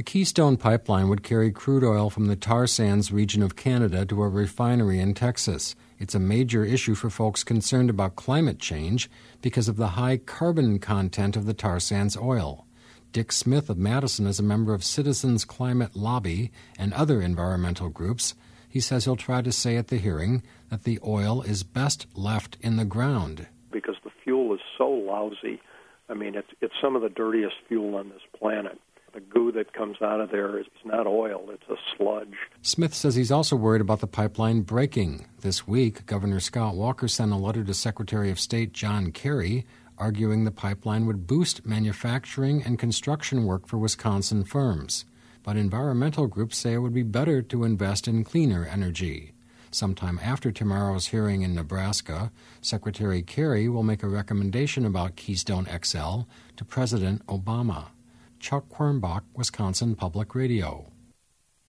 Keystone Pipeline would carry crude oil from the tar sands region of Canada to a refinery in Texas. It's a major issue for folks concerned about climate change because of the high carbon content of the tar sands oil. Dick Smith of Madison is a member of Citizens Climate Lobby and other environmental groups. He says he'll try to say at the hearing that the oil is best left in the ground. Because the fuel is so lousy. I mean, it's some of the dirtiest fuel on this planet. The goo that comes out of there is not oil, it's a sludge. Smith says he's also worried about the pipeline breaking. This week, Governor Scott Walker sent a letter to Secretary of State John Kerry arguing the pipeline would boost manufacturing and construction work for Wisconsin firms. But environmental groups say it would be better to invest in cleaner energy. Sometime after tomorrow's hearing in Nebraska, Secretary Kerry will make a recommendation about Keystone XL to President Obama. Chuck Quirmbach, Wisconsin Public Radio.